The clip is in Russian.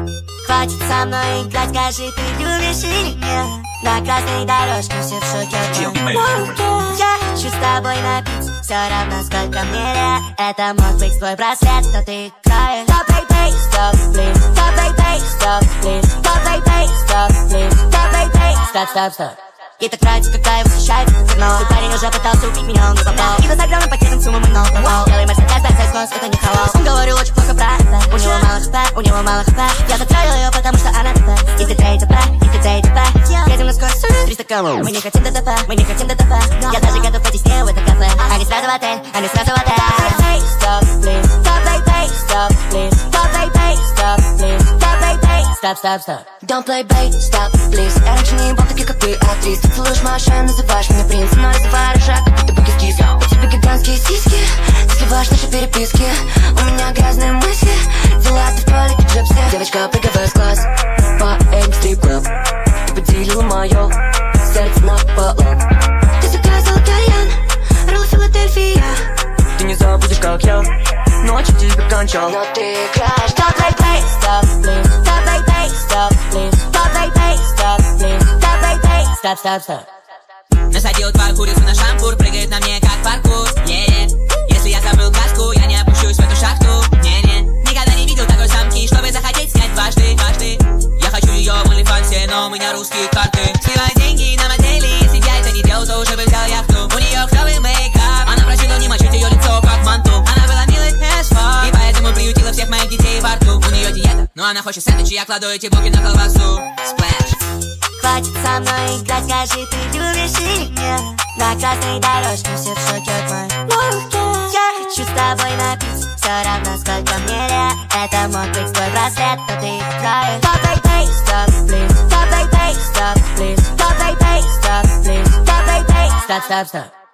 Хватит со мной играть, скажи, ты любишь или нет? На красной дорожке все в шоке. Я хочу с тобой напиться, все равно сколько мне лет. Это мог быть твой браслет, но ты краешь. Stop, baby, stop, please. Stop, baby, stop, please. Stop, baby, stop, please. Stop, baby, stop, stop, stop. Ей так нравится, когда я восхищаюсь, но твой парень уже пытался убить меня, он не попал. И с огромным пакетом суммы мы ног попал. Белый Мерседес, Mercedes, это не халал. Он говорил очень плохо про это. У него мало хп, у него мало хп. Я затравил ее, потому что она ТП. Если ты ТП, если ты ТП. Едем на скорость 300 км. Мы не хотим ДТП, мы не хотим ДТП. Я даже готов пойти с ней в это кафе. Они сразу в отель, они сразу в отель. Stop, please. Stop, baby, stop, please. Stop, baby, stop, please. Stop, baby, stop, stop, stop. Don't play bait, stop, please. Я раньше не был таких, как ты, актрис. Ты целуешь мою шею, называешь меня принцем, но называю рожак, как будто бы кис-кис. У тебя гигантские сиськи, ты сливаешь наши переписки. У меня грязные мысли, дела ты в туалете джипси. Девочка, прыгай с класс по стрип-клаб. Ты поделила мое сердце на полу. Ты заказал кальян, ролл Филадельфия. Ты не забудешь, как я ночью тебя кончал. Но ты играешь. Stop, baby, stop, please. Stop, baby, stop, please. Stop, baby, stop, please. Stop, baby, stop, stop, stop. Насадил твою курицу на шампур, прыгает на мне как паркур. Если я забыл каску, я не опущусь в эту шахту. Никогда не видел такой самки, чтобы захотеть снять дважды. Я хочу ее в OnlyFans, но у меня русские карты. Сливай деньги на модели, если я это не делал, то уже бы взял яхту. У нее клевый мейкап, она просила не мочить ее лицо как манту. Она была милой as fuck, и поэтому приютила всех моих детей во рту. У нее диета, но она хочет сэндвичи, я кладу эти булки на колбасу. Splash. Хватит со мной играть, скажи, ты любишь или нет? На красной дорожке все в шоке от моей луки. Я хочу с тобой напиться, все равно сколько мне лет. Это мог быть твой браслет, но ты краешь. Stop, baby, stop, please. Stop, baby, stop, please. Stop, baby, stop, please. Stop, baby, stop, stop, stop.